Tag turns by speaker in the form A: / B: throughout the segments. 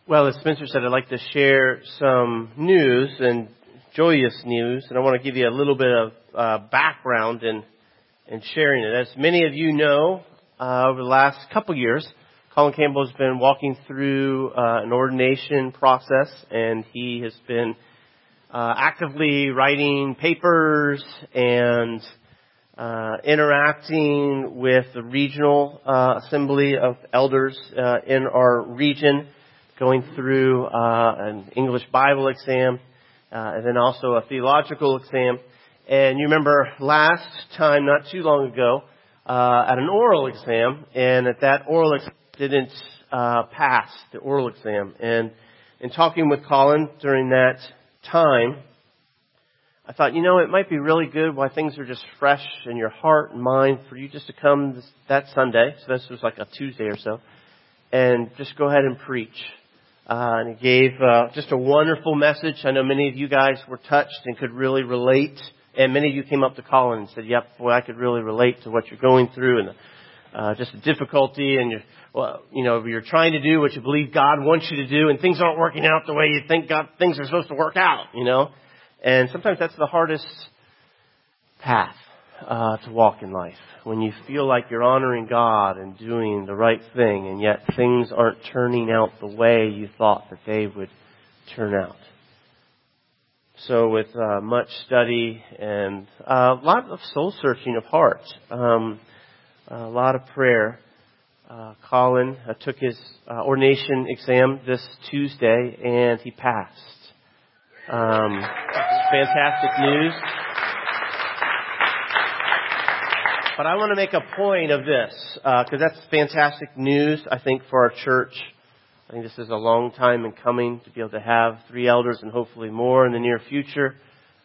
A: Well, as Spencer said, I'd like to share some news and joyous news, and I want to give you a little bit of background in sharing it. As many of you know, over the last couple years, Colin Campbell has been walking through an ordination process, and he has been actively writing papers and interacting with the regional assembly of elders in our region, going through an English Bible exam, and then also a theological exam. And you remember last time, not too long ago, at an oral exam, and at that oral exam didn't pass the oral exam. And in talking with Colin during that time, I thought, it might be really good while things are just fresh in your heart and mind for you just to come that Sunday. So this was like a Tuesday or so, and just go ahead and preach. And he gave just a wonderful message. I know many of you guys were touched and could really relate. And many of you came up to Colin and said, "Yep, boy, I could really relate to what you're going through and just the difficulty. And you're trying to do what you believe God wants you to do, and things aren't working out the way you think things are supposed to work out. And sometimes that's the hardest path to walk in life, when you feel like you're honoring God and doing the right thing, and yet things aren't turning out the way you thought that they would turn out." So with much study and a lot of soul searching of heart, a lot of prayer, Colin took his ordination exam this Tuesday, and he passed. Fantastic news. But I want to make a point of this, because that's fantastic news, I think, for our church. I think this is a long time in coming to be able to have 3 elders and hopefully more in the near future.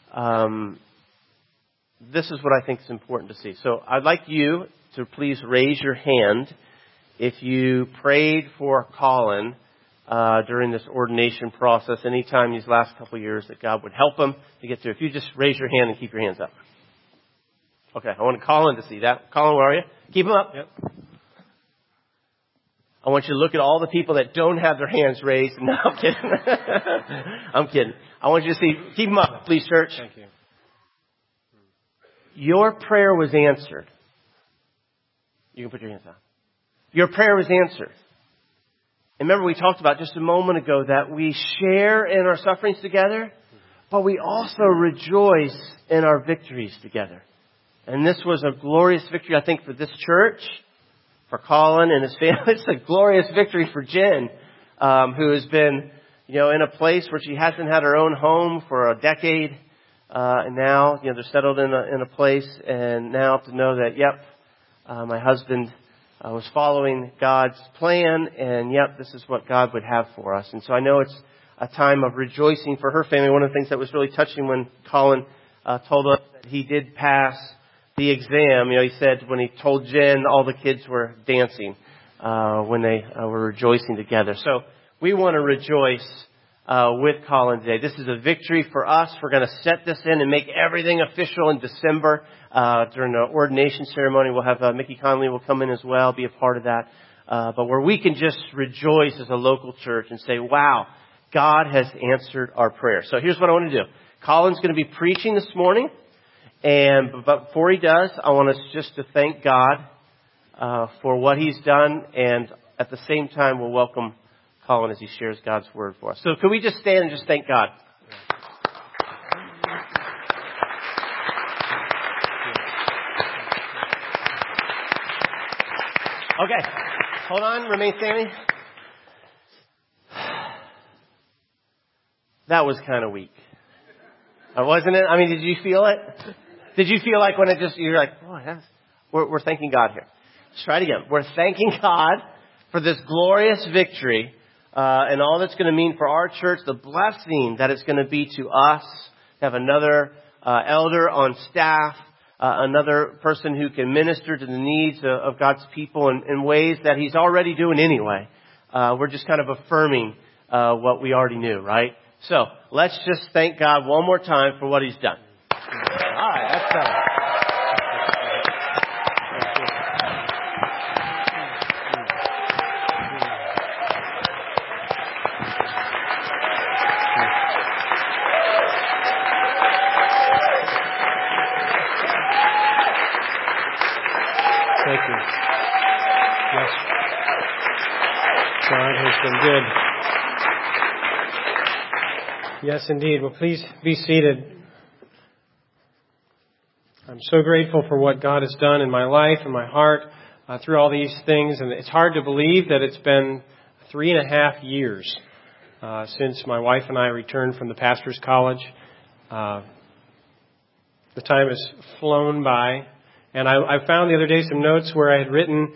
A: This is what I think is important to see. So I'd like you to please raise your hand if you prayed for Colin during this ordination process anytime these last couple of years that God would help him to get through. If you just raise your hand and keep your hands up. Okay, I want Colin to see that. Colin, where are you? Keep them up. Yep. I want you to look at all the people that don't have their hands raised. No, I'm kidding. I'm kidding. I want you to see. Keep them up, please, church.
B: Thank you.
A: Your prayer was answered. You can put your hands down. Your prayer was answered. And remember, we talked about just a moment ago that we share in our sufferings together, but we also rejoice in our victories together. And this was a glorious victory, I think, for this church, for Colin and his family. It's a glorious victory for Jen, who has been, in a place where she hasn't had her own home for a decade. And now, they're settled in a place, and now to know that, my husband was following God's plan, and this is what God would have for us. And so I know it's a time of rejoicing for her family. One of the things that was really touching when Colin told us that he did pass the exam, he said when he told Jen, all the kids were dancing when they were rejoicing together. So we want to rejoice with Colin today. This is a victory for us. We're going to set this in and make everything official in December during the ordination ceremony. We'll have Mickey Conley will come in as well, be a part of that. But where we can just rejoice as a local church and say, wow, God has answered our prayer. So here's what I want to do. Colin's going to be preaching this morning. But before he does, I want us just to thank God for what he's done. And at the same time, we'll welcome Colin as he shares God's word for us. So can we just stand and just thank God? Okay. Hold on. Remain standing. That was kind of weak. Wasn't it? I mean, did you feel it? Did you feel like when you're like, we're thanking God here. Let's try it again. We're thanking God for this glorious victory and all that's going to mean for our church, the blessing that it's going to be to us to have another elder on staff, another person who can minister to the needs of God's people in ways that he's already doing anyway. We're just kind of affirming what we already knew, right? So let's just thank God one more time for what he's done. All right, that's done.
B: Yes. God has been good. Yes, indeed. Well, please be seated. I'm so grateful for what God has done in my life and my heart through all these things. And it's hard to believe that it's been 3.5 years since my wife and I returned from the pastor's college. The time has flown by. And I found the other day some notes where I had written,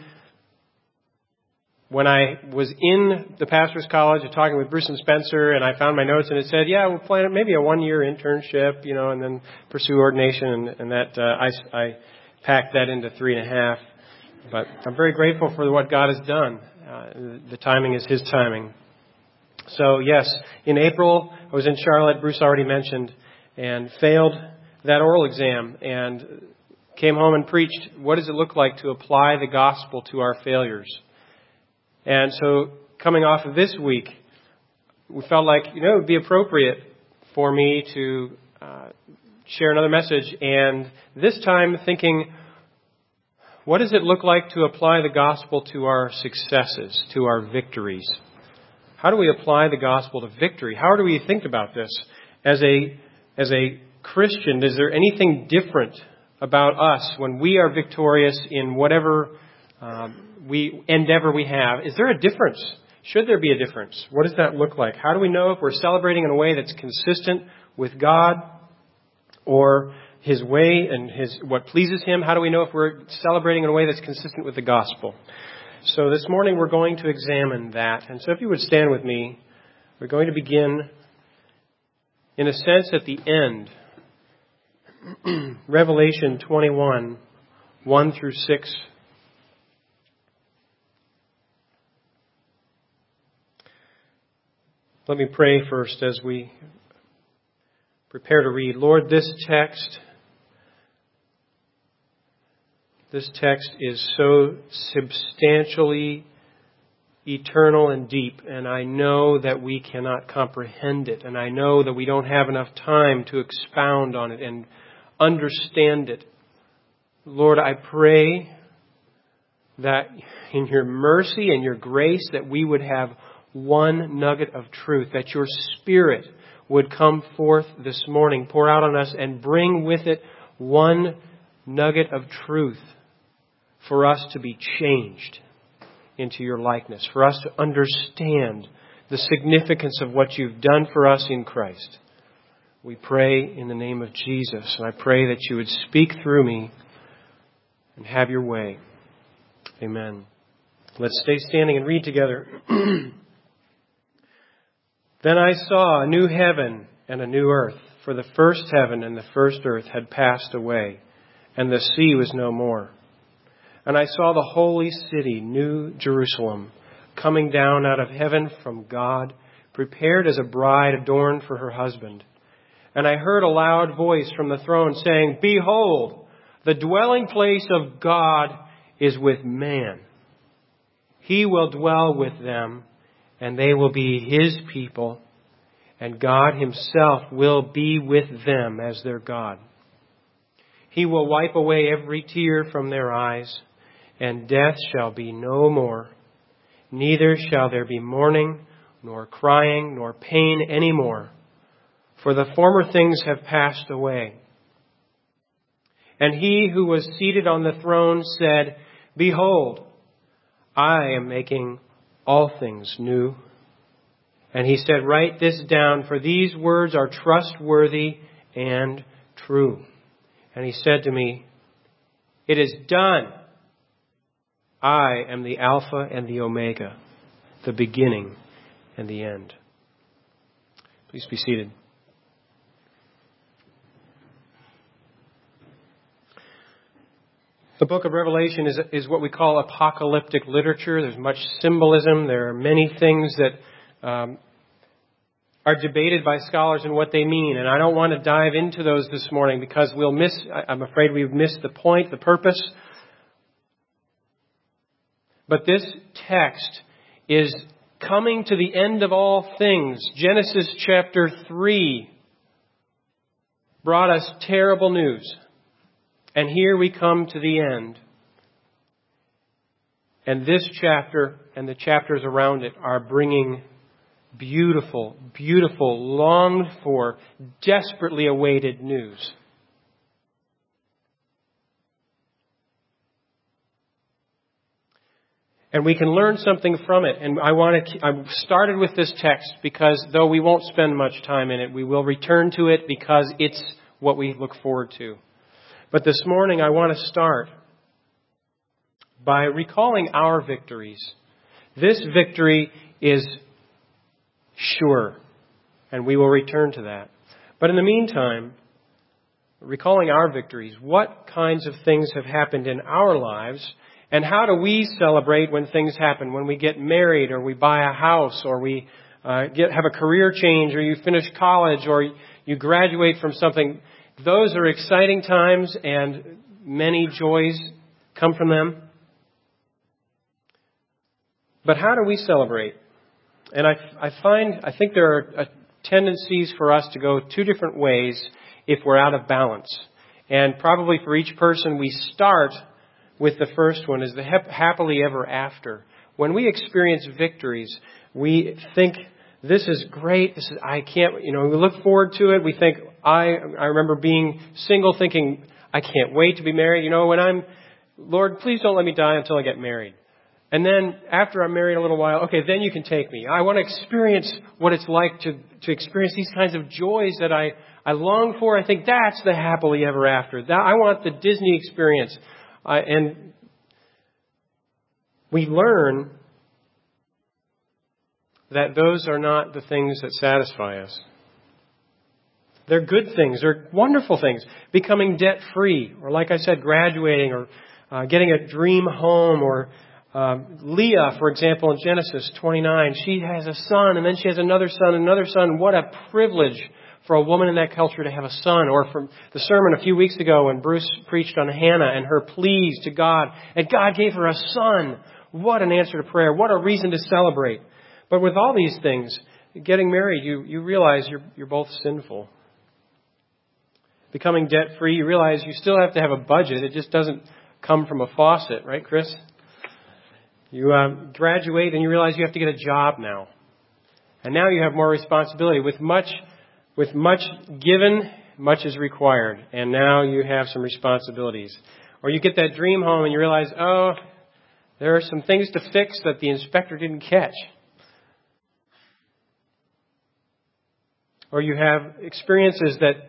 B: when I was in the pastor's college talking with Bruce and Spencer, and I found my notes, and it said, we'll plan maybe a 1-year internship, and then pursue ordination, and that I packed that into 3.5. But I'm very grateful for what God has done. The timing is His timing. So yes, in April, I was in Charlotte, Bruce already mentioned, and failed that oral exam, and came home and preached, what does it look like to apply the gospel to our failures? And so, coming off of this week, we felt like, it would be appropriate for me to share another message. And this time thinking, what does it look like to apply the gospel to our successes, to our victories? How do we apply the gospel to victory? How do we think about this? As a Christian, is there anything different about us when we are victorious in whatever endeavor we have? Is there a difference? Should there be a difference? What does that look like? How do we know if we're celebrating in a way that's consistent with God or His way and what pleases Him? How do we know if we're celebrating in a way that's consistent with the gospel? So this morning we're going to examine that. And so if you would stand with me, we're going to begin, in a sense, at the end. Revelation 21, 1 through 6. Let me pray first as we prepare to read. Lord, this text is so substantially eternal and deep, and I know that we cannot comprehend it, and I know that we don't have enough time to expound on it and understand it. Lord, I pray that in your mercy and your grace that we would have one nugget of truth, that your Spirit would come forth this morning, pour out on us, and bring with it one nugget of truth for us to be changed into your likeness, for us to understand the significance of what you've done for us in Christ. We pray in the name of Jesus, and I pray that you would speak through me and have your way. Amen. Let's stay standing and read together. Then I saw a new heaven and a new earth, for the first heaven and the first earth had passed away, and the sea was no more. And I saw the holy city, New Jerusalem, coming down out of heaven from God, prepared as a bride adorned for her husband. And I heard a loud voice from the throne saying, Behold, the dwelling place of God is with man. He will dwell with them, and they will be His people, and God Himself will be with them as their God. He will wipe away every tear from their eyes, and death shall be no more. Neither shall there be mourning, nor crying, nor pain any more, for the former things have passed away. And He who was seated on the throne said, Behold, I am making all things new. And He said, Write this down, for these words are trustworthy and true. And He said to me, It is done. I am the Alpha and the Omega, the beginning and the end. Please be seated. The book of Revelation is what we call apocalyptic literature. There's much symbolism. There are many things that are debated by scholars and what they mean. And I don't want to dive into those this morning because I'm afraid we've missed the point, the purpose. But this text is coming to the end of all things. Genesis chapter 3 brought us terrible news. And here we come to the end. And this chapter and the chapters around it are bringing beautiful, beautiful, longed for, desperately awaited news. And we can learn something from it. And I started with this text because though we won't spend much time in it, we will return to it because it's what we look forward to. But this morning I want to start by recalling our victories. This victory is sure, and we will return to that. But in the meantime, recalling our victories, what kinds of things have happened in our lives, and how do we celebrate when things happen, when we get married, or we buy a house, or we have a career change, or you finish college, or you graduate from something. Those are exciting times, and many joys come from them. But how do we celebrate? And I think there are tendencies for us to go two different ways if we're out of balance. And probably for each person, we start with the first one, is the happily ever after. When we experience victories, we think, this is great. We look forward to it. We think, I remember being single thinking, I can't wait to be married. Lord, please don't let me die until I get married. And then after I'm married a little while, okay, then you can take me. I want to experience what it's like to experience these kinds of joys that I long for. I think that's the happily ever after. I want the Disney experience. And we learn that those are not the things that satisfy us. They're good things. They're wonderful things. Becoming debt-free, or like I said, graduating, or getting a dream home, or Leah, for example, in Genesis 29, she has a son, and then she has another son, and another son. What a privilege for a woman in that culture to have a son. Or from the sermon a few weeks ago when Bruce preached on Hannah and her pleas to God, and God gave her a son. What an answer to prayer. What a reason to celebrate. But with all these things, getting married, you realize you're both sinful. Becoming debt-free, you realize you still have to have a budget. It just doesn't come from a faucet, right, Chris? You graduate and you realize you have to get a job now. And now you have more responsibility. With much given, much is required. And now you have some responsibilities. Or you get that dream home and you realize, there are some things to fix that the inspector didn't catch. Or you have experiences that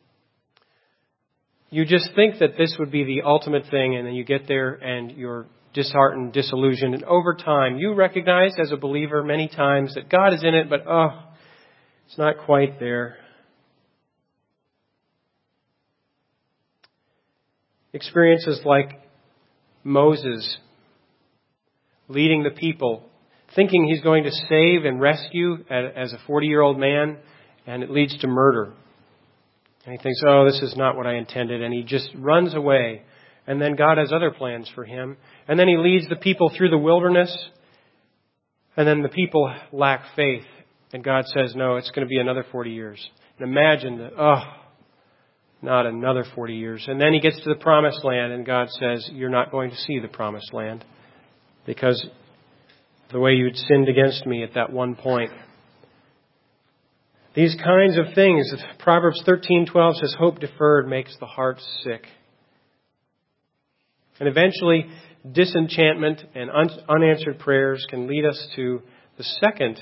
B: you just think that this would be the ultimate thing, and then you get there and you're disheartened, disillusioned, and over time you recognize as a believer many times that God is in it, but it's not quite there. Experiences like Moses leading the people, thinking he's going to save and rescue as a 40-year-old man, and it leads to murder. And he thinks, this is not what I intended, and he just runs away. And then God has other plans for him. And then he leads the people through the wilderness. And then the people lack faith. And God says, no, it's going to be another 40 years. And imagine that, not another 40 years. And then he gets to the promised land and God says, you're not going to see the promised land because the way you'd sinned against me at that one point. These kinds of things, Proverbs 13:12 says, hope deferred makes the heart sick. And eventually, disenchantment and unanswered prayers can lead us to the second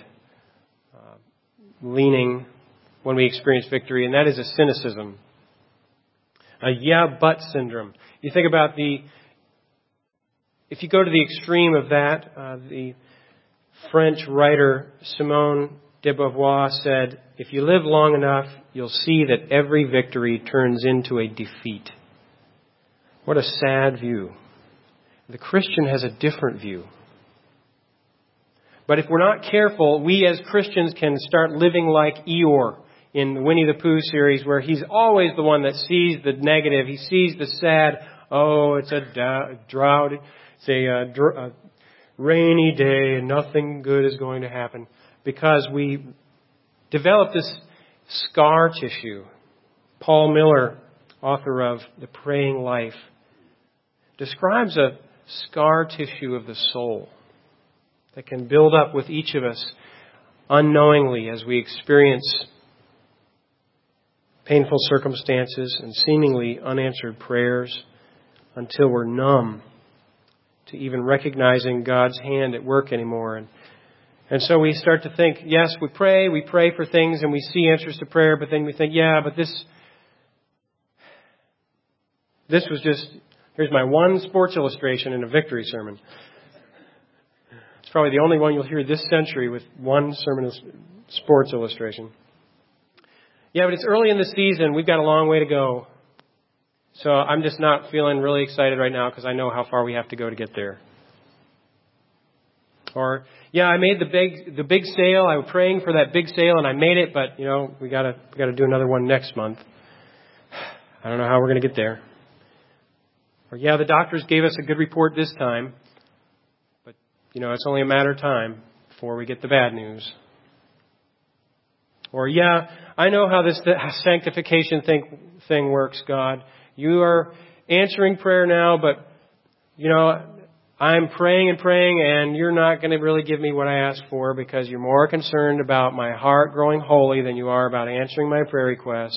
B: leaning when we experience victory, and that is a cynicism. A yeah-but syndrome. You think about if you go to the extreme of that, the French writer Simone de Beauvoir said, if you live long enough, you'll see that every victory turns into a defeat. What a sad view. The Christian has a different view. But if we're not careful, we as Christians can start living like Eeyore in the Winnie the Pooh series, where he's always the one that sees the negative. He sees the sad, it's a drought, it's a rainy day, and nothing good is going to happen. Because we develop this scar tissue. Paul Miller, author of The Praying Life, describes scar tissue of the soul that can build up with each of us unknowingly as we experience painful circumstances and seemingly unanswered prayers until we're numb to even recognizing God's hand at work anymore. And so we start to think, yes, we pray for things and we see answers to prayer, but then we think, yeah, but this was just, here's my one Sports Illustration in a victory sermon. It's probably the only one you'll hear this century with one sermon Sports Illustration. Yeah, but it's early in the season. We've got a long way to go. So I'm just not feeling really excited right now because I know how far we have to go to get there. Or, yeah, I made the big sale. I was praying for that big sale and I made it, but we gotta do another one next month. I don't know how we're going to get there. Or, yeah, the doctors gave us a good report this time, but it's only a matter of time before we get the bad news. Or, yeah, I know how this sanctification thing works, God. You are answering prayer now, but, I'm praying and you're not going to really give me what I asked for because you're more concerned about my heart growing holy than you are about answering my prayer request.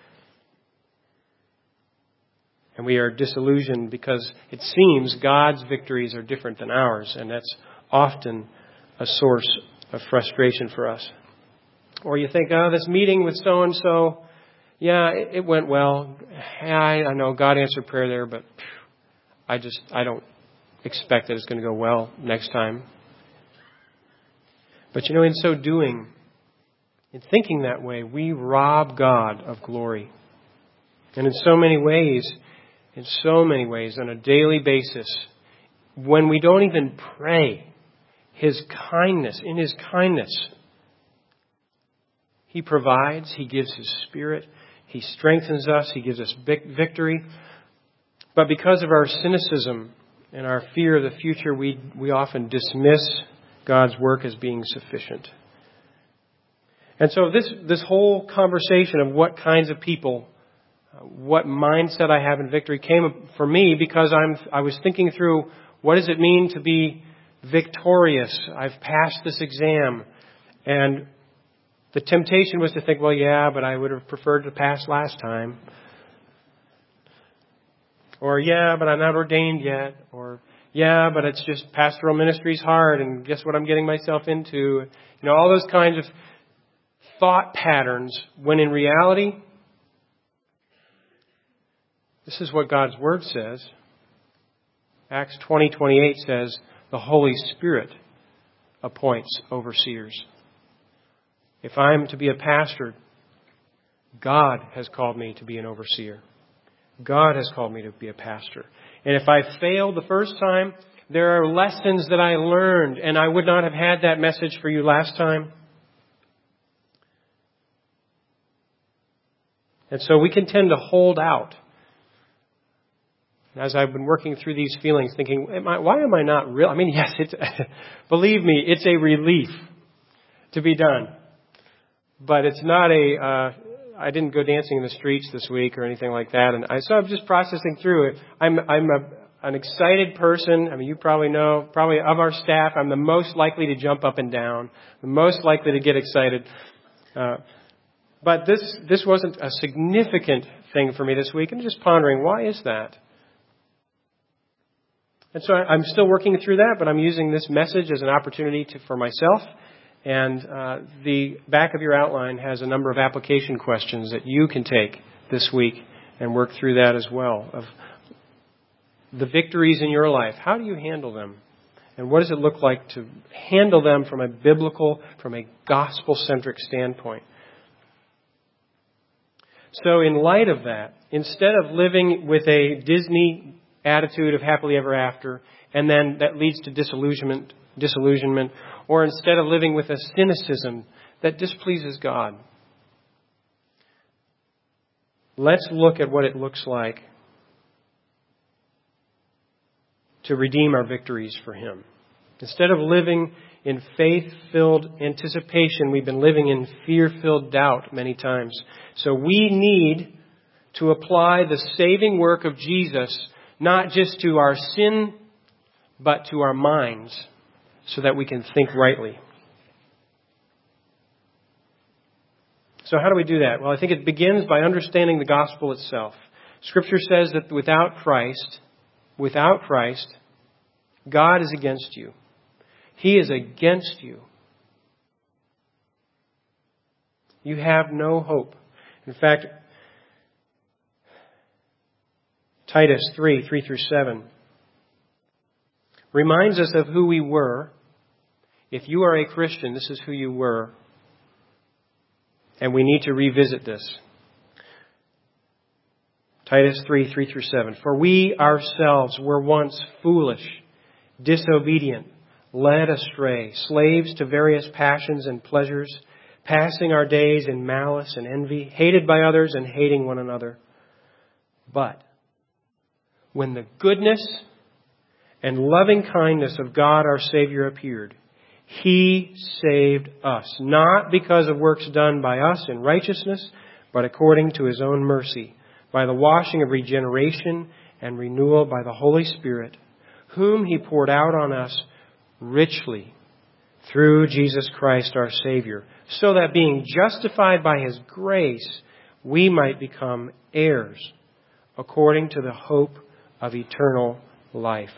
B: And we are disillusioned because it seems God's victories are different than ours, and that's often a source of frustration for us. Or you think, this meeting with so-and-so, yeah, it went well. I know God answered prayer there, but I don't expect that it's going to go well next time. But in so doing, in thinking that way, we rob God of glory. And in so many ways, on a daily basis, when we don't even pray, in His kindness, He provides, He gives His Spirit, He strengthens us, He gives us victory. But because of our cynicism and our fear of the future, we often dismiss God's work as being sufficient. And so this whole conversation of what kinds of people, what mindset I have in victory came for me because I was thinking through, what does it mean to be victorious? I've passed this exam. And the temptation was to think, well, yeah, but I would have preferred to pass last time. Or, yeah, but I'm not ordained yet. Or, yeah, but it's just pastoral ministry's hard and guess what I'm getting myself into? All those kinds of thought patterns when in reality, this is what God's Word says. Acts 20:28 says, the Holy Spirit appoints overseers. If I'm to be a pastor, God has called me to be an overseer. God has called me to be a pastor. And if I failed the first time, there are lessons that I learned, and I would not have had that message for you last time. And so we can tend to hold out. As I've been working through these feelings, thinking, why am I not real? Yes, believe me, it's a relief to be done. But it's not I didn't go dancing in the streets this week or anything like that. And so I'm just processing through it. I'm an excited person. You probably know, probably of our staff, I'm the most likely to jump up and down, the most likely to get excited. But this wasn't a significant thing for me this week. I'm just pondering, why is that? And so I'm still working through that, but I'm using this message as an opportunity for myself. And the back of your outline has a number of application questions that you can take this week and work through that as well. Of the victories in your life, how do you handle them? And what does it look like to handle them from a biblical, from a gospel-centric standpoint? So in light of that, instead of living with a Disney attitude of happily ever after, and then that leads to disillusionment, or instead of living with a cynicism that displeases God, let's look at what it looks like to redeem our victories for Him. Instead of living in faith-filled anticipation, we've been living in fear-filled doubt many times. So we need to apply the saving work of Jesus not just to our sin but to our minds so that we can think rightly. So how do we do that? Well, I think it begins by understanding the gospel itself. Scripture says that without Christ, God is against you. He is against you. You have no hope. In fact, Titus 3:3-7 reminds us of who we were. If you are a Christian, this is who you were. And we need to revisit this. Titus 3:3-7. For we ourselves were once foolish, disobedient, led astray, slaves to various passions and pleasures, passing our days in malice and envy, hated by others and hating one another. But when the goodness and loving kindness of God our Savior appeared, He saved us, not because of works done by us in righteousness, but according to His own mercy, by the washing of regeneration and renewal by the Holy Spirit, whom He poured out on us richly through Jesus Christ our Savior, so that being justified by His grace, we might become heirs according to the hope of eternal life.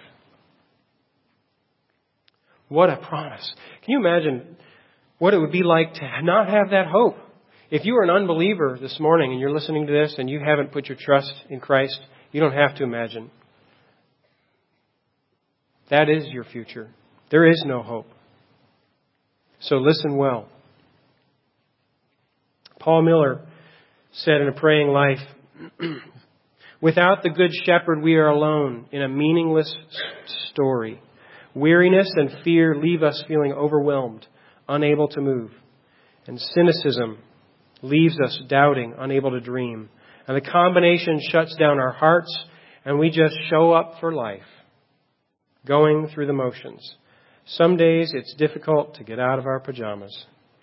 B: What a promise. Can you imagine what it would be like to not have that hope? If you are an unbeliever this morning and you're listening to this and you haven't put your trust in Christ, you don't have to imagine. That is your future. There is no hope. So listen well. Paul Miller said in A Praying Life, without the Good Shepherd, we are alone in a meaningless story. Weariness and fear leave us feeling overwhelmed, unable to move. And cynicism leaves us doubting, unable to dream. And the combination shuts down our hearts, and we just show up for life, going through the motions. Some days it's difficult to get out of our pajamas.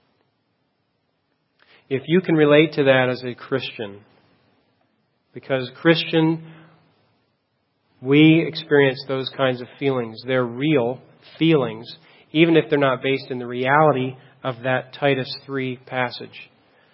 B: If you can relate to that as a Christian, because Christian, we experience those kinds of feelings. They're real feelings, even if they're not based in the reality of that Titus 3 passage.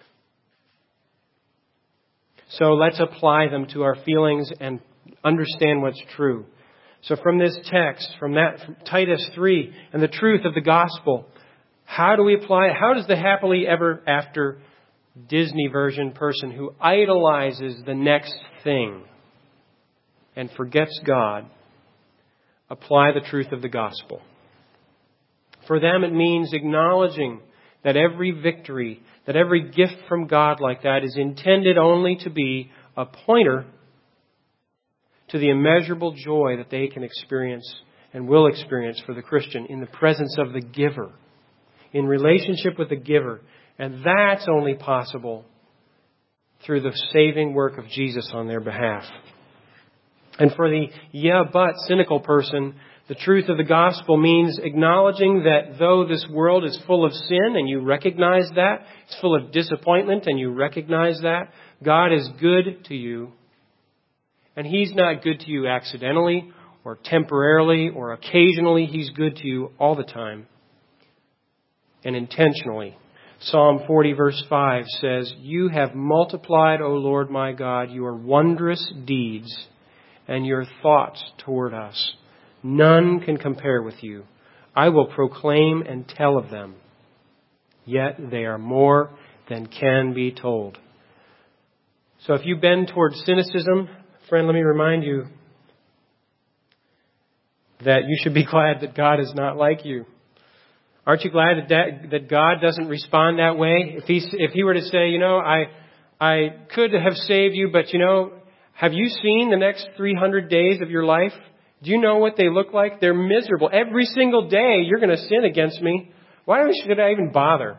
B: So let's apply them to our feelings and understand what's true. So from this text, from Titus 3 and the truth of the gospel, how do we apply it? How does the happily ever after Disney version person who idolizes the next thing and forgets God apply the truth of the gospel? For them it means acknowledging that every victory, that every gift from God like that is intended only to be a pointer to the immeasurable joy that they can experience and will experience for the Christian in the presence of the giver, in relationship with the giver. And that's only possible through the saving work of Jesus on their behalf. And for the cynical person, the truth of the gospel means acknowledging that though this world is full of sin, and you recognize that, it's full of disappointment, and you recognize that, God is good to you. And He's not good to you accidentally or temporarily or occasionally. He's good to you all the time and intentionally. Psalm 40 verse 5 says, you have multiplied, O Lord my God, your wondrous deeds and your thoughts toward us. None can compare with you. I will proclaim and tell of them. Yet they are more than can be told. So if you bend toward cynicism, friend, let me remind you that you should be glad that God is not like you. Aren't you glad that God doesn't respond that way? If He were to say, I could have saved you, but have you seen the next 300 days of your life? Do you know what they look like? They're miserable. Every single day you're going to sin against me. Why should I even bother?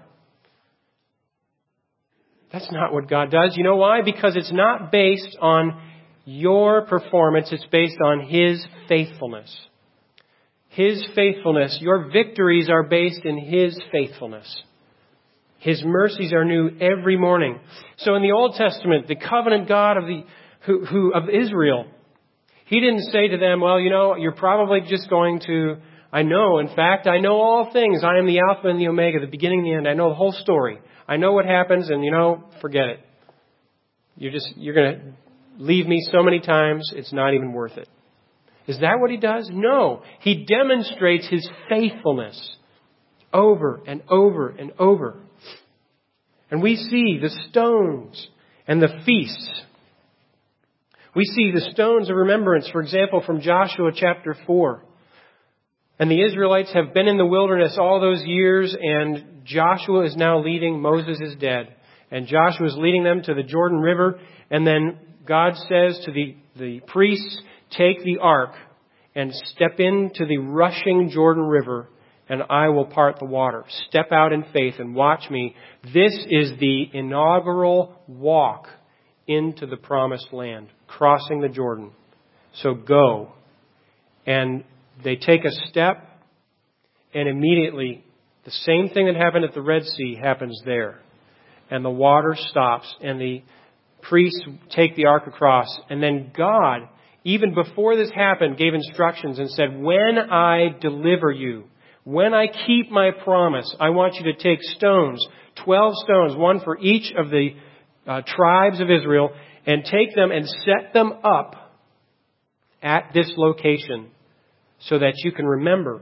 B: That's not what God does. You know why? Because it's not based on your performance. It's based on His faithfulness. His faithfulness. Your victories are based in His faithfulness. His mercies are new every morning. So in the Old Testament, the covenant God of Israel, He didn't say to them, well, you're probably just going to, I know all things. I am the Alpha and the Omega, the beginning and the end. I know the whole story. I know what happens, and forget it. You're going to leave me so many times, it's not even worth it. Is that what he does? No. He demonstrates his faithfulness over and over and over. And we see the stones and the feasts. We see the stones of remembrance, for example, from Joshua chapter 4. And the Israelites have been in the wilderness all those years, and Joshua is now leading. Moses is dead. And Joshua is leading them to the Jordan River. And then God says to the priests, take the ark and step into the rushing Jordan River, and I will part the water. Step out in faith and watch me. This is the inaugural walk into the promised land, crossing the Jordan. So go. And they take a step, and immediately the same thing that happened at the Red Sea happens there. And the water stops, and the priests take the ark across. And then God, even before this happened, gave instructions and said, when I deliver you, when I keep my promise, I want you to take stones, 12 stones, one for each of the tribes of Israel, and take them and set them up at this location so that you can remember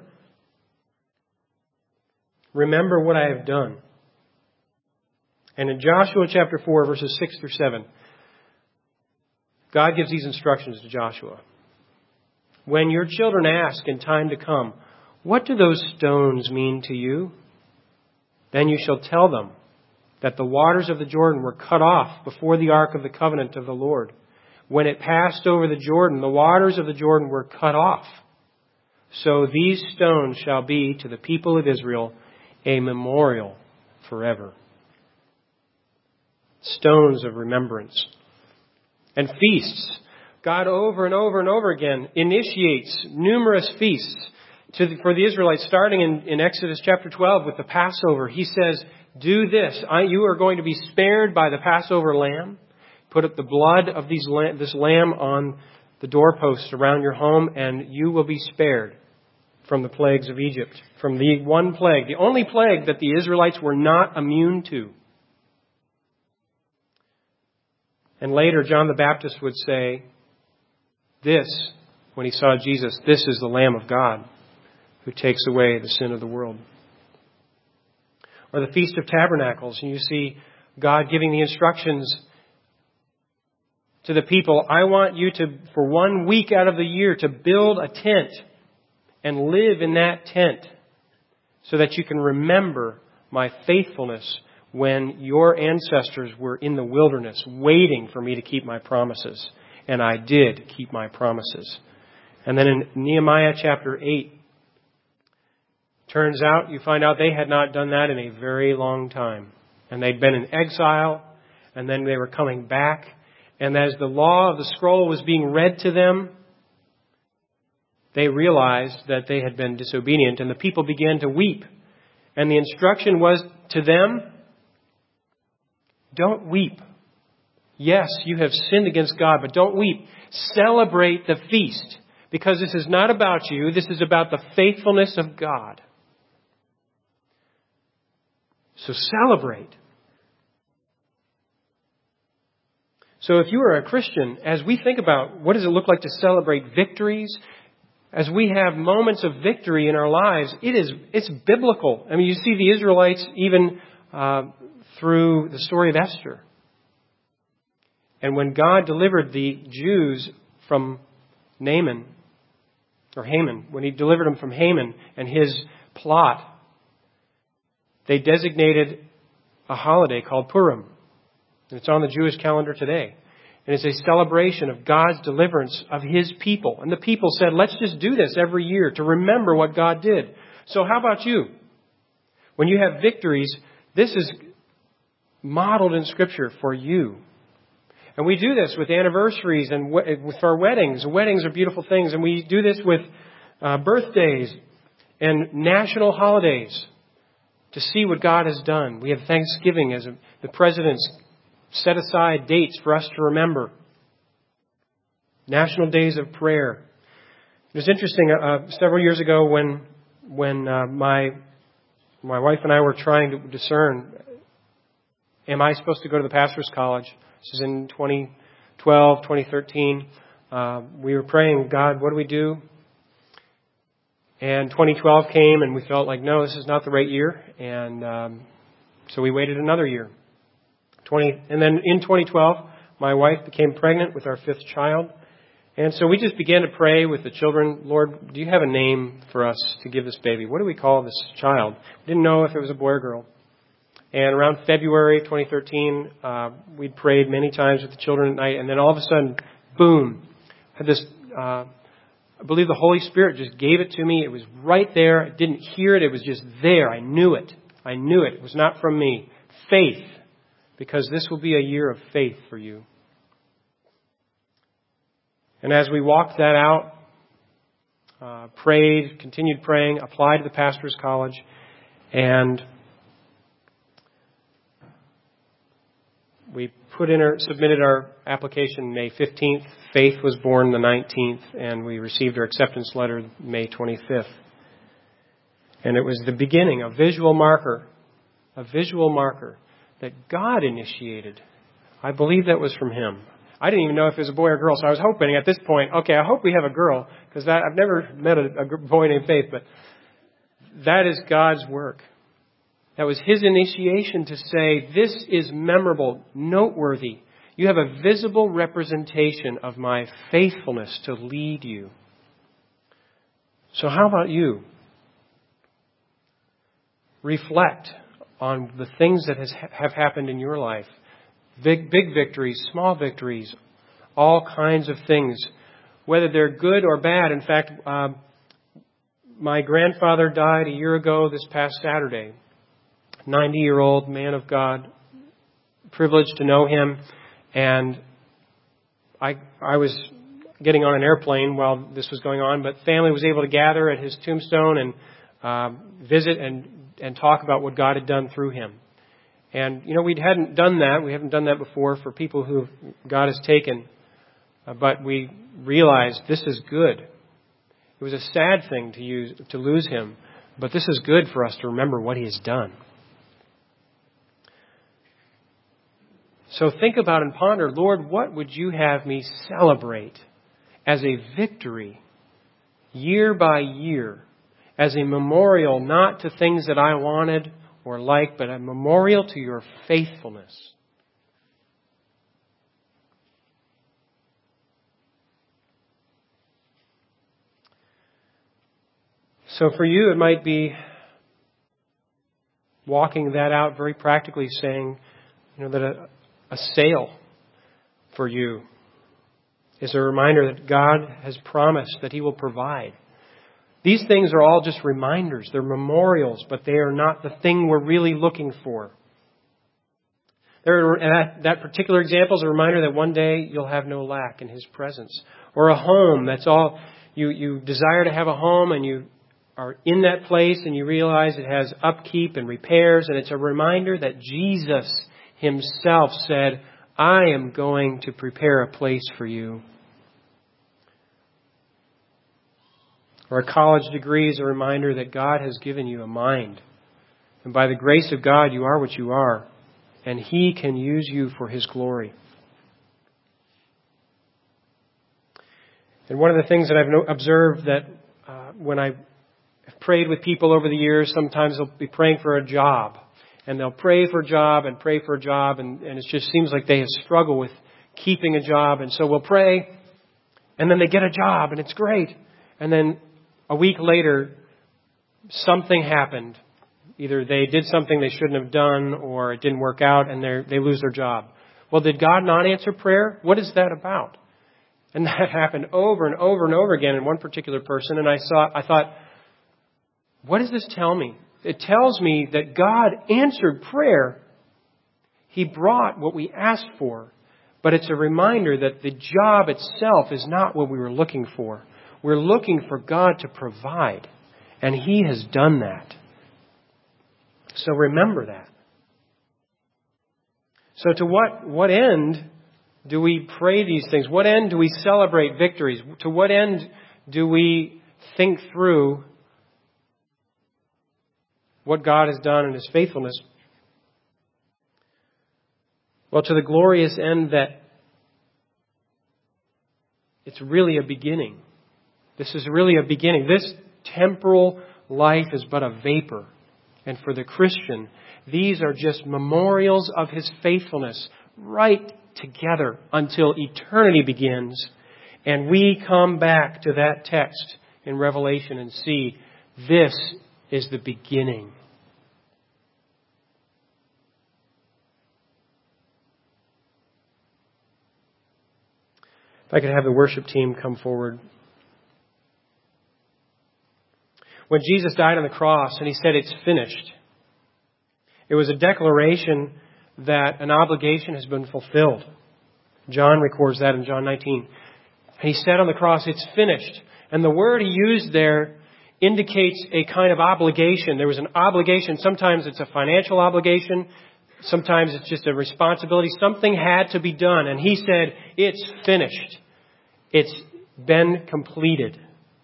B: what I have done. And in Joshua chapter 4, verses 6 through 7, God gives these instructions to Joshua. When your children ask in time to come, what do those stones mean to you? Then you shall tell them that the waters of the Jordan were cut off before the ark of the covenant of the Lord. When it passed over the Jordan, the waters of the Jordan were cut off. So these stones shall be to the people of Israel a memorial forever. Stones of remembrance. And feasts. God over and over and over again initiates numerous feasts for the Israelites, starting in Exodus chapter 12 with the Passover. He says, do this. You are going to be spared by the Passover lamb. Put up the blood of this lamb on the doorposts around your home, and you will be spared from the plagues of Egypt. From the one plague, the only plague that the Israelites were not immune to. And later, John the Baptist would say, this, when he saw Jesus, this is the Lamb of God who takes away the sin of the world. Or the Feast of Tabernacles, and you see God giving the instructions to the people, I want you to, for 1 week out of the year, to build a tent and live in that tent so that you can remember my faithfulness when your ancestors were in the wilderness waiting for me to keep my promises. And I did keep my promises. And then in Nehemiah chapter 8, turns out, you find out they had not done that in a very long time. And they'd been in exile, and then they were coming back. And as the law of the scroll was being read to them, they realized that they had been disobedient, and the people began to weep. And the instruction was to them, don't weep. Yes, you have sinned against God, but don't weep. Celebrate the feast, because this is not about you. This is about the faithfulness of God. So celebrate. So if you are a Christian, as we think about what does it look like to celebrate victories, as we have moments of victory in our lives, it's biblical. I mean, you see the Israelites even through the story of Esther. And when God delivered the Jews from Haman, when He delivered them from Haman and his plot, they designated a holiday called Purim. And it's on the Jewish calendar today. And it's a celebration of God's deliverance of His people. And the people said, let's just do this every year to remember what God did. So how about you? When you have victories, this is modeled in Scripture for you. And we do this with anniversaries and with our weddings. Weddings are beautiful things. And we do this with birthdays and national holidays to see what God has done. We have Thanksgiving as the president's set aside dates for us to remember. National Days of Prayer. It was interesting, several years ago when my wife and I were trying to discern, am I supposed to go to the pastor's college? This is in 2012, 2013. We were praying, God, what do we do? And 2012 came and we felt like, no, this is not the right year. And so we waited another year. And then in 2012, my wife became pregnant with our 5th child. And so we just began to pray with the children, Lord, do you have a name for us to give this baby? What do we call this child? We didn't know if it was a boy or girl. And around February 2013, we'd prayed many times with the children at night. And then all of a sudden, boom, had this, I believe the Holy Spirit just gave it to me. It was right there. I didn't hear it. It was just there. I knew it. I knew it. It was not from me. Faith. Because this will be a year of faith for you. And as we walked that out, prayed, continued praying, applied to the pastor's college, and we submitted our application May 15th. Faith was born the 19th, and we received our acceptance letter May 25th. And it was the beginning, a visual marker that God initiated. I believe that was from Him. I didn't even know if it was a boy or a girl, so I was hoping at this point, okay, I hope we have a girl, because I've never met a boy named Faith, but that is God's work. That was His initiation to say, this is memorable, noteworthy. You have a visible representation of my faithfulness to lead you. So how about you? Reflect on the things that have happened in your life. Big victories, small victories, all kinds of things, whether they're good or bad. In fact, my grandfather died a year ago this past Saturday. 90-year-old man of God, privileged to know him. And I was getting on an airplane while this was going on, but family was able to gather at his tombstone and visit and talk about what God had done through him. And, we hadn't done that. We haven't done that before for people who God has taken. But we realized this is good. It was a sad thing to lose him. But this is good for us to remember what He has done. So think about and ponder, Lord, what would You have me celebrate as a victory, year by year, as a memorial not to things that I wanted or like, but a memorial to Your faithfulness. So for you, it might be walking that out very practically, saying, that a sale for you is a reminder that God has promised that He will provide. These things are all just reminders. They're memorials, but they are not the thing we're really looking for. That particular example is a reminder that one day you'll have no lack in His presence. Or a home, that's all. You desire to have a home and you are in that place and you realize it has upkeep and repairs, and it's a reminder that Jesus Himself said, I am going to prepare a place for you. Or a college degree is a reminder that God has given you a mind. And by the grace of God, you are what you are. And He can use you for His glory. And one of the things that I've observed that when I have prayed with people over the years, sometimes they'll be praying for a job. And they'll pray for a job and pray for a job. And it just seems like they have struggled with keeping a job. And so we'll pray. And then they get a job and it's great. And then a week later, something happened. Either they did something they shouldn't have done or it didn't work out and they lose their job. Well, did God not answer prayer? What is that about? And that happened over and over and over again in one particular person. And I thought, what does this tell me? It tells me that God answered prayer. He brought what we asked for. But it's a reminder that the job itself is not what we were looking for. We're looking for God to provide. And He has done that. So remember that. So to what end do we pray these things? What end do we celebrate victories? To what end do we think through what God has done in His faithfulness? Well, to the glorious end that it's really a beginning. This is really a beginning. This temporal life is but a vapor. And for the Christian, these are just memorials of his faithfulness right together until eternity begins. And we come back to that text in Revelation and see this is the beginning. If I could have the worship team come forward. When Jesus died on the cross and He said, "It's finished," it was a declaration that an obligation has been fulfilled. John records that in John 19. And He said on the cross, "It's finished." And the word He used there indicates a kind of obligation. There was an obligation. Sometimes it's a financial obligation. Sometimes it's just a responsibility. Something had to be done. And He said, "It's finished. It's been completed."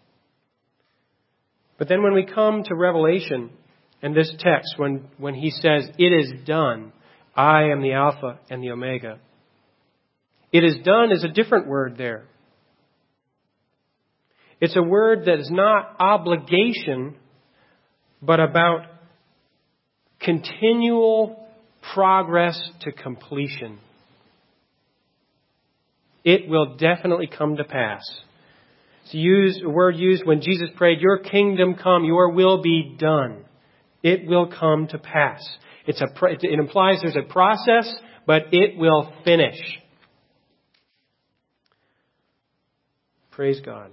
B: But then when we come to Revelation and this text, when He says, "It is done, I am the Alpha and the Omega." "It is done" is a different word there. It's a word that is not obligation, but about continual progress to completion. It will definitely come to pass. It's a word used when Jesus prayed, "Your kingdom come, your will be done." It will come to pass. It implies there's a process, but it will finish. Praise God.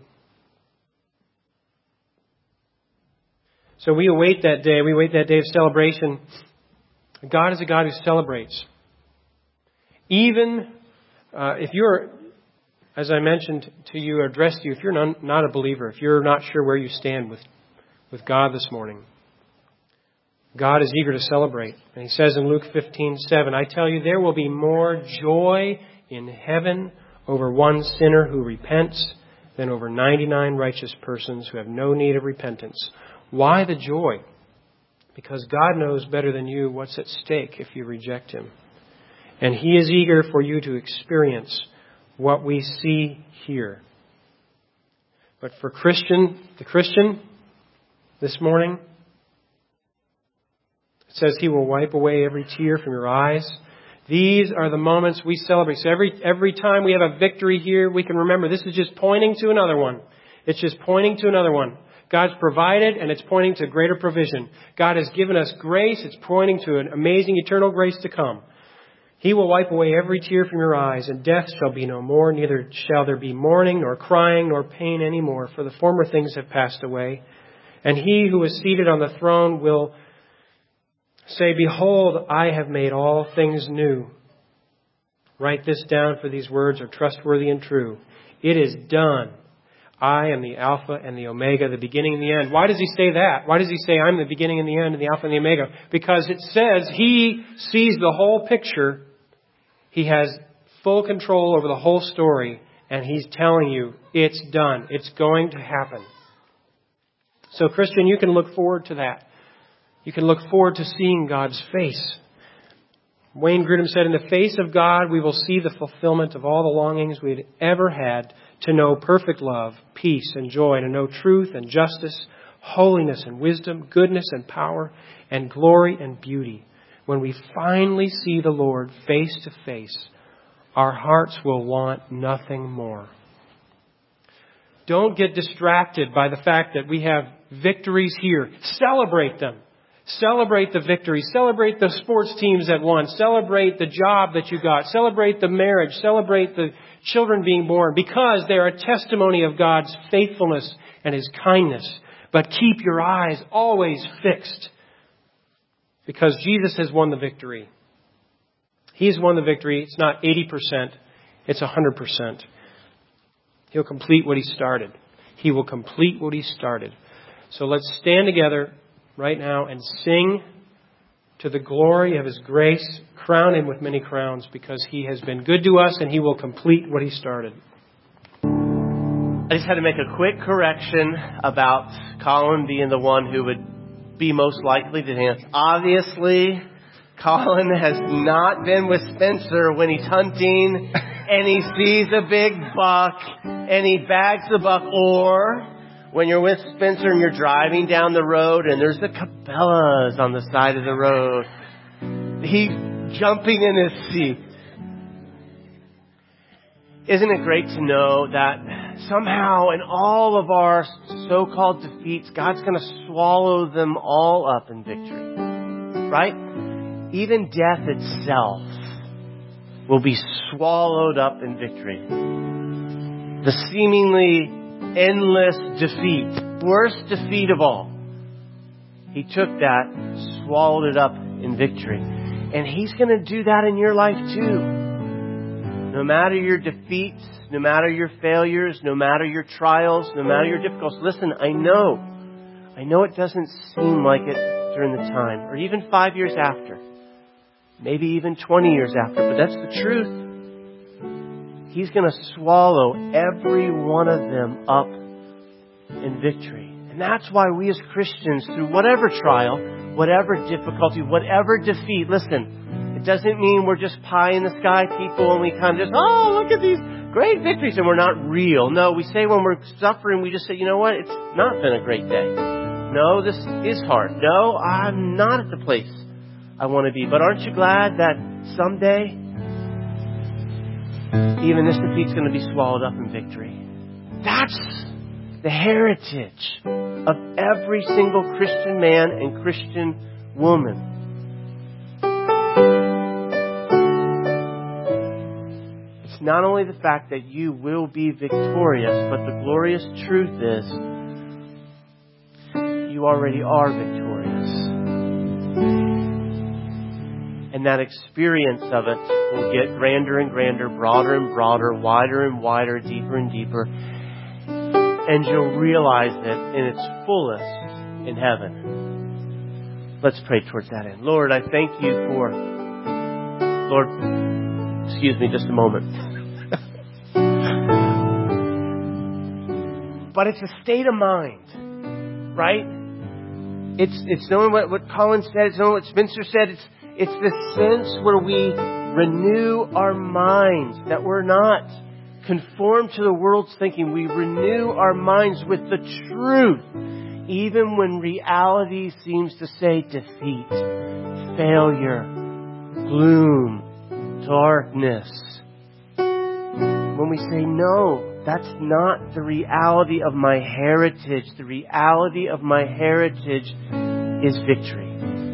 B: So we await that day. We await that day of celebration. God is a God who celebrates. Even if you're, as I mentioned to you, or addressed to you, if you're not a believer, if you're not sure where you stand with God this morning, God is eager to celebrate. And He says in Luke 15:7, "I tell you, there will be more joy in heaven over one sinner who repents than over 99 righteous persons who have no need of repentance." Why the joy? Because God knows better than you what's at stake if you reject Him. And He is eager for you to experience what we see here. But for the Christian this morning, it says He will wipe away every tear from your eyes. These are the moments we celebrate. So every time we have a victory here, we can remember this is just pointing to another one. It's just pointing to another one. God's provided, and it's pointing to greater provision. God has given us grace. It's pointing to an amazing eternal grace to come. He will wipe away every tear from your eyes, and death shall be no more. Neither shall there be mourning, nor crying, nor pain any more, for the former things have passed away. And He who is seated on the throne will say, "Behold, I have made all things new." Write this down, for these words are trustworthy and true. It is done. I am the Alpha and the Omega, the beginning and the end. Why does He say that? Why does He say I'm the beginning and the end and the Alpha and the Omega? Because it says He sees the whole picture. He has full control over the whole story. And He's telling you it's done. It's going to happen. So Christian, you can look forward to that. You can look forward to seeing God's face. Wayne Grudem said, "In the face of God, we will see the fulfillment of all the longings we had ever had to know perfect love, peace and joy, to know truth and justice, holiness and wisdom, goodness and power, and glory and beauty. When we finally see the Lord face to face, our hearts will want nothing more." Don't get distracted by the fact that we have victories here. Celebrate them. Celebrate the victories. Celebrate the sports teams that won. Celebrate the job that you got. Celebrate the marriage. Celebrate the children being born, because they are a testimony of God's faithfulness and His kindness. But keep your eyes always fixed, because Jesus has won the victory. He's won the victory. It's not 80%. It's 100%. He'll complete what He started. He will complete what He started. So let's stand together right now and sing to the glory of His grace, crown Him with many crowns, because He has been good to us and He will complete what He started.
A: I just had to make a quick correction about Colin being the one who would be most likely to dance. Obviously, Colin has not been with Spencer when he's hunting and he sees a big buck and he bags the buck, or when you're with Spencer and you're driving down the road and there's the Cabela's on the side of the road. He's jumping in his seat. Isn't it great to know that somehow in all of our so-called defeats, God's going to swallow them all up in victory, right? Even death itself will be swallowed up in victory. The seemingly endless defeat, worst defeat of all, He took that, swallowed it up in victory. And He's going to do that in your life too. No matter your defeats, no matter your failures, no matter your trials, no matter your difficulties. Listen, I know it doesn't seem like it during the time, or even 5 years after, maybe even 20 years after, but that's the truth. He's going to swallow every one of them up in victory. And that's why we as Christians, through whatever trial, whatever difficulty, whatever defeat, listen, it doesn't mean we're just pie in the sky people and we kind of just, oh, look at these great victories, and we're not real. No, we say when we're suffering, we just say, you know what? It's not been a great day. No, this is hard. No, I'm not at the place I want to be. But aren't you glad that someday even this defeat's going to be swallowed up in victory? That's the heritage of every single Christian man and Christian woman. It's not only the fact that you will be victorious, but the glorious truth is you already are victorious. And that experience of it will get grander and grander, broader and broader, wider and wider, deeper and deeper. And you'll realize it in its fullest in heaven. Let's pray towards that end. Lord, I thank you for... Lord, excuse me just a moment. But it's a state of mind, right? It's knowing what Colin said. It's knowing what Spencer said. It's this sense where we renew our minds, that we're not conformed to the world's thinking. We renew our minds with the truth, even when reality seems to say defeat, failure, gloom, darkness. When we say, no, that's not the reality of my heritage. The reality of my heritage is victory.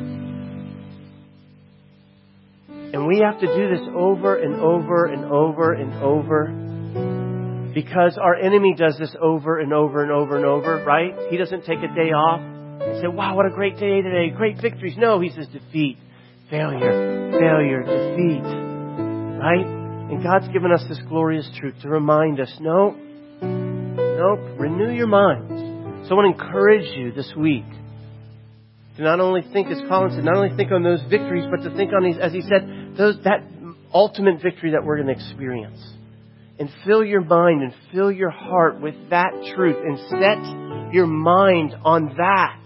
A: And we have to do this over and over and over and over, because our enemy does this over and over and over and over, right? He doesn't take a day off and say, wow, what a great day today, great victories. No, he says defeat, failure, failure, defeat, right? And God's given us this glorious truth to remind us, nope, renew your minds. So I want to encourage you this week to not only think, as Colin said, not only think on those victories, but to think on these, as he said, that ultimate victory that we're going to experience. And fill your mind and fill your heart with that truth and set your mind on that.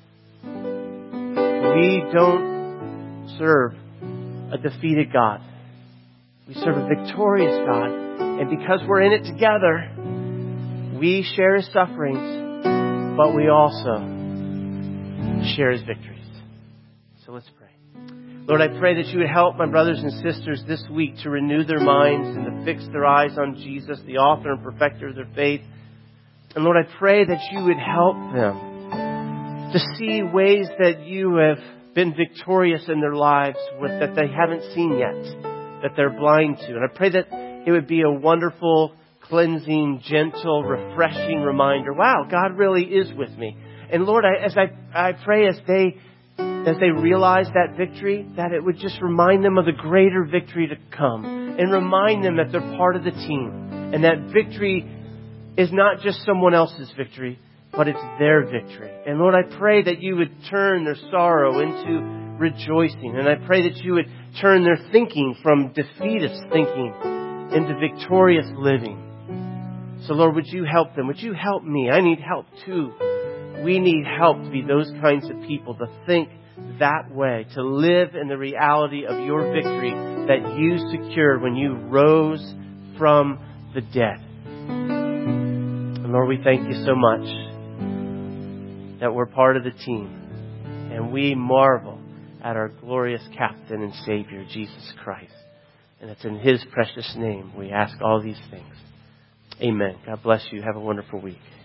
A: We don't serve a defeated God. We serve a victorious God. And because we're in it together, we share His sufferings, but we also share His victories. So let's pray. Lord, I pray that you would help my brothers and sisters this week to renew their minds and to fix their eyes on Jesus, the author and perfecter of their faith. And Lord, I pray that you would help them to see ways that you have been victorious in their lives that they haven't seen yet, that they're blind to. And I pray that it would be a wonderful, cleansing, gentle, refreshing reminder. Wow, God really is with me. And Lord, I pray as they realize that victory, that it would just remind them of the greater victory to come, and remind them that they're part of the team, and that victory is not just someone else's victory, but it's their victory. And Lord, I pray that you would turn their sorrow into rejoicing. And I pray that you would turn their thinking from defeatist thinking into victorious living. So Lord, would you help them? Would you help me? I need help too. We need help to be those kinds of people, to think that way, to live in the reality of your victory that you secured when you rose from the dead. And Lord, we thank you so much that we're part of the team, and we marvel at our glorious captain and Savior, Jesus Christ. And it's in His precious name we ask all these things. Amen. God bless you. Have a wonderful week.